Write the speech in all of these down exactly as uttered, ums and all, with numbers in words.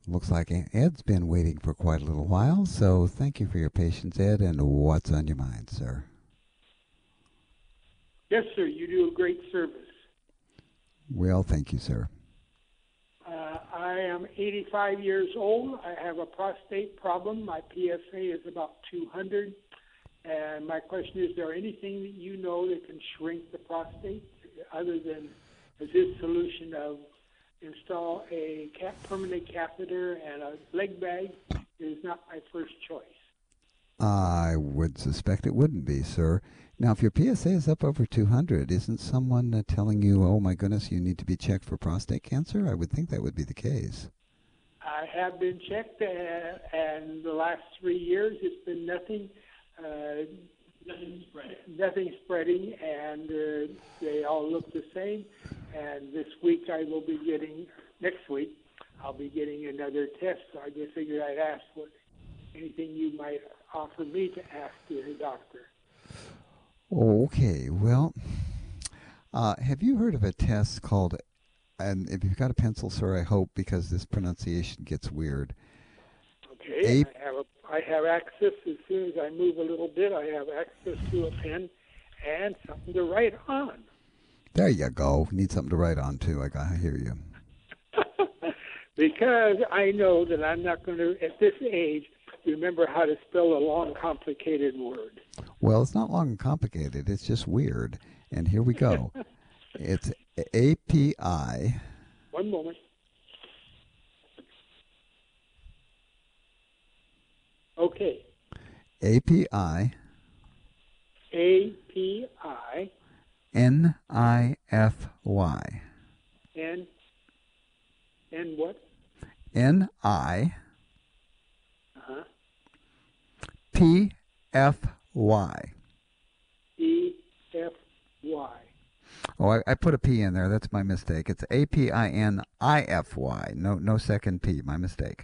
Looks like Ed's been waiting for quite a little while, so thank you for your patience, Ed, and what's on your mind, sir? Yes, sir. You do a great service. Well, thank you, sir. Uh, I am eighty-five years old. I have a prostate problem. My P S A is about two hundred. And my question is, is there anything that you know that can shrink the prostate other than this solution of install a cap, permanent catheter and a leg bag? Is not my first choice. I would suspect it wouldn't be, sir. Now, if your P S A is up over two hundred, isn't someone uh, telling you, oh my goodness, you need to be checked for prostate cancer? I would think that would be the case. I have been checked, uh, and the last three years it's been nothing. Uh, Nothing spreading. Nothing spreading, and uh, they all look the same. And this week I will be getting, next week, I'll be getting another test. So I just figured I'd ask what anything you might offer me to ask the doctor. Okay, well, uh, have you heard of a test called, and if you've got a pencil, sir, I hope, because this pronunciation gets weird. Okay, a- I have a, I have access, as soon as I move a little bit, I have access to a pen and something to write on. There you go. Need something to write on, too. I, got, I hear you. Because I know that I'm not going to, at this age, remember how to spell a long, complicated word. Well, it's not long and complicated. It's just weird. And here we go. It's A P I. One moment. Okay. A P I. A P I. N I F Y. N. N what? N I. Uh-huh. P F Y. E F Y. Oh, I, I put a P in there. That's my mistake. It's A P I N I F Y. No, no second P. My mistake.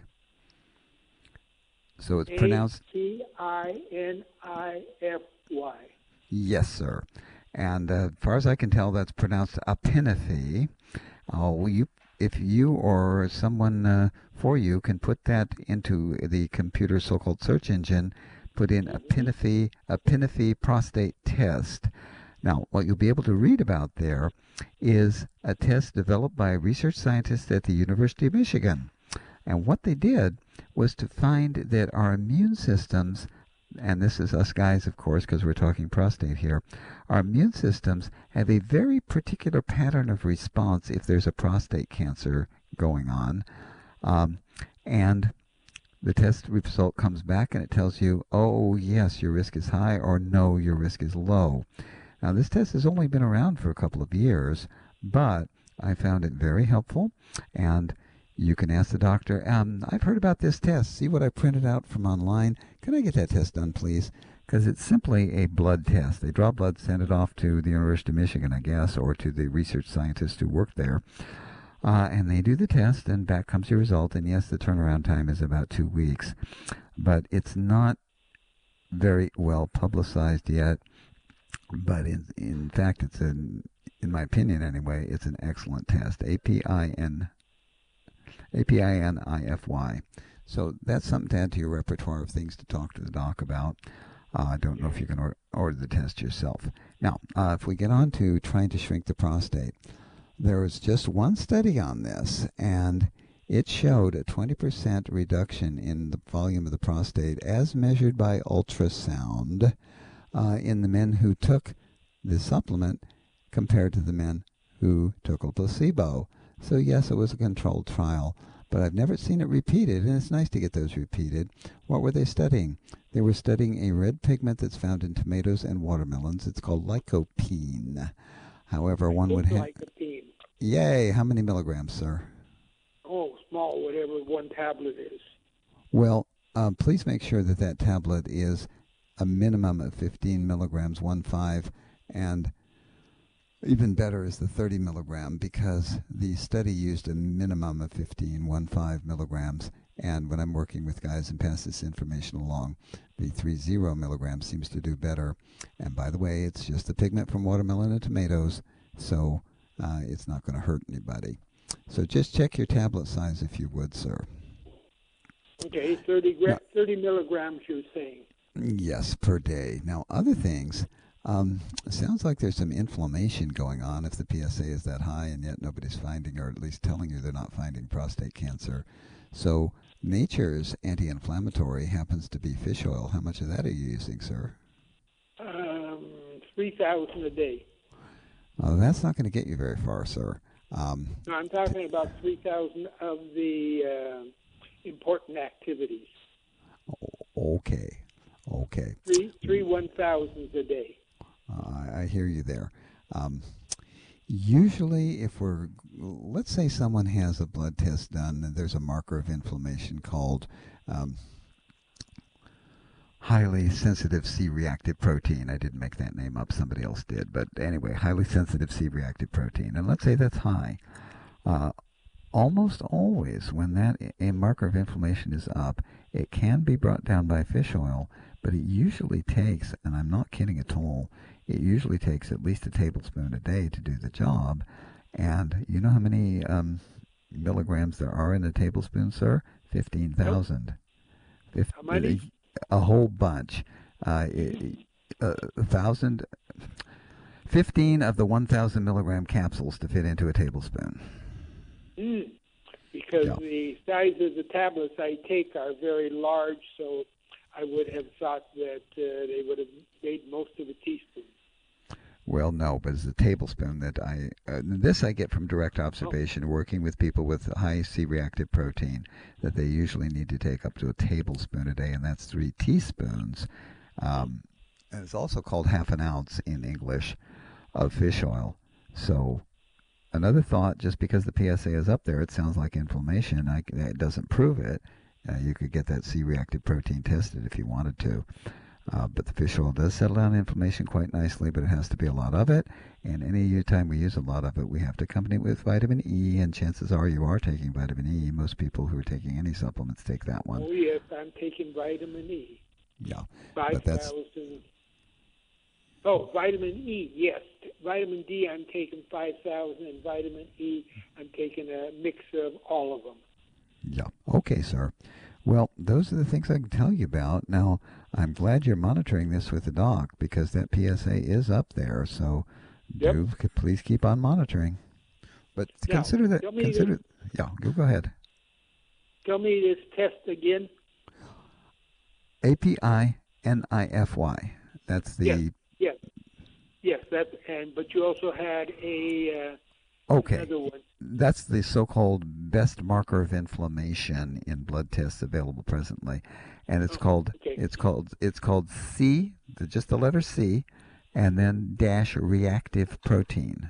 So it's pronounced A P I N I F Y. Yes, sir. And uh, as far as I can tell, that's pronounced Apinephy. Oh, you, if you or someone uh, for you can put that into the computer so-called search engine, put in Apinephy, Apinephy prostate test. Now, what you'll be able to read about there is a test developed by research scientists at the University of Michigan. And what they did was to find that our immune systems, and this is us guys, of course, because we're talking prostate here, our immune systems have a very particular pattern of response if there's a prostate cancer going on. Um, and the test result comes back and it tells you, oh, yes, your risk is high, or no, your risk is low. Now, this test has only been around for a couple of years, but I found it very helpful, and you can ask the doctor, um, I've heard about this test. See what I printed out from online? Can I get that test done, please? Because it's simply a blood test. They draw blood, send it off to the University of Michigan, I guess, or to the research scientists who work there. Uh, and they do the test, and back comes your result. And yes, the turnaround time is about two weeks. But it's not very well publicized yet. But in, in fact, it's an, in my opinion anyway, it's an excellent test. A P I N A P I N I F Y. So that's something to add to your repertoire of things to talk to the doc about. Uh, I don't know if you can or, order the test yourself. Now, uh, if we get on to trying to shrink the prostate, there was just one study on this, and it showed a twenty percent reduction in the volume of the prostate as measured by ultrasound uh, in the men who took the supplement compared to the men who took a placebo. So yes, it was a controlled trial, but I've never seen it repeated, and it's nice to get those repeated. What were they studying? They were studying a red pigment that's found in tomatoes and watermelons. It's called lycopene. However, one would have... Lycopene. Yay! How many milligrams, sir? Oh, small, whatever one tablet is. Well, uh, please make sure that that tablet is a minimum of fifteen milligrams, one five, and even better is the thirty milligram, because the study used a minimum of fifteen, one five milligrams, and when I'm working with guys and pass this information along, the three zero milligrams seems to do better. And by the way, it's just the pigment from watermelon and tomatoes, so uh, it's not going to hurt anybody. So just check your tablet size if you would, sir. Okay, thirty, gra- Now, thirty milligrams, you're saying. yes, per day. Now, other things, um, it sounds like there's some inflammation going on if the P S A is that high and yet nobody's finding, or at least telling you they're not finding prostate cancer. So, nature's anti inflammatory happens to be fish oil. How much of that are you using, sir? Um, three thousand a day. Uh, that's not going to get you very far, sir. Um, No, I'm talking about three thousand of the uh, important activities. okay, okay. Three, three one thousands a day. Uh, I, I hear you there. Um, usually, if we're, let's say someone has a blood test done and there's a marker of inflammation called um, highly sensitive C-reactive protein. I didn't make that name up, somebody else did. But anyway, highly sensitive C-reactive protein. And let's say that's high. Uh, almost always when that a marker of inflammation is up, it can be brought down by fish oil, but it usually takes, and I'm not kidding at all, it usually takes at least a tablespoon a day to do the job. And you know how many um, milligrams there are in a tablespoon, sir? fifteen thousand. Nope. How many? A whole bunch. Uh, a, a thousand, fifteen of the one thousand milligram capsules to fit into a tablespoon. Mm, because yeah. the size of the tablets I take are very large, so I would have thought that uh, they would have made most of a teaspoon. Well, no, but it's a tablespoon that I, uh, this I get from direct observation, oh. working with people with high C-reactive protein, that they usually need to take up to a tablespoon a day, and that's three teaspoons. Um, and it's also called half an ounce in English of fish oil. So another thought, just because the P S A is up there, it sounds like inflammation. I, it doesn't prove it. Uh, you could get that C-reactive protein tested if you wanted to. Uh, but the fish oil does settle down inflammation quite nicely, but it has to be a lot of it. And any time we use a lot of it, we have to accompany it with vitamin E, and chances are you are taking vitamin E. Most people who are taking any supplements take that one. Oh, yes, I'm taking vitamin E. Yeah. five thousand. Oh, vitamin E, yes. Vitamin D, I'm taking five thousand, and vitamin E, I'm taking a mix of all of them. Yeah. Okay, sir. Well, those are the things I can tell you about. Now, I'm glad you're monitoring this with the doc, because that P S A is up there. So, yep. do please keep on monitoring. But now, consider that. Consider. To, yeah, go go ahead. Tell me this test again. A P I N I F Y. That's the. Yes. Yes. Yes. That's and but you also had a. Uh, okay. Another one. That's the so-called best marker of inflammation in blood tests available presently, and it's oh, called okay. it's called it's called C, just the letter C, and then dash reactive protein.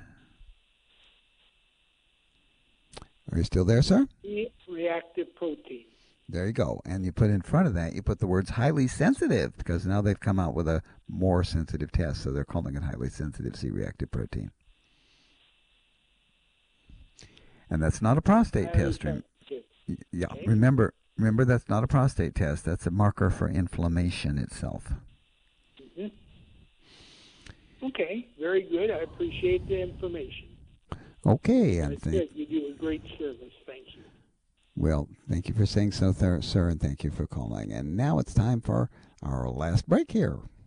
Are you still there, sir? C reactive protein. There you go. And you put in front of that, you put the words highly sensitive, because now they've come out with a more sensitive test, so they're calling it highly sensitive C reactive protein. And that's not a prostate test. Rem- yeah, okay. remember, remember that's not a prostate test. That's a marker for inflammation itself. Mm-hmm. Okay, very good. I appreciate the information. Okay, and That's thank good. You do a great service. Thank you. Well, thank you for saying so, sir, and thank you for calling. And now it's time for our last break here.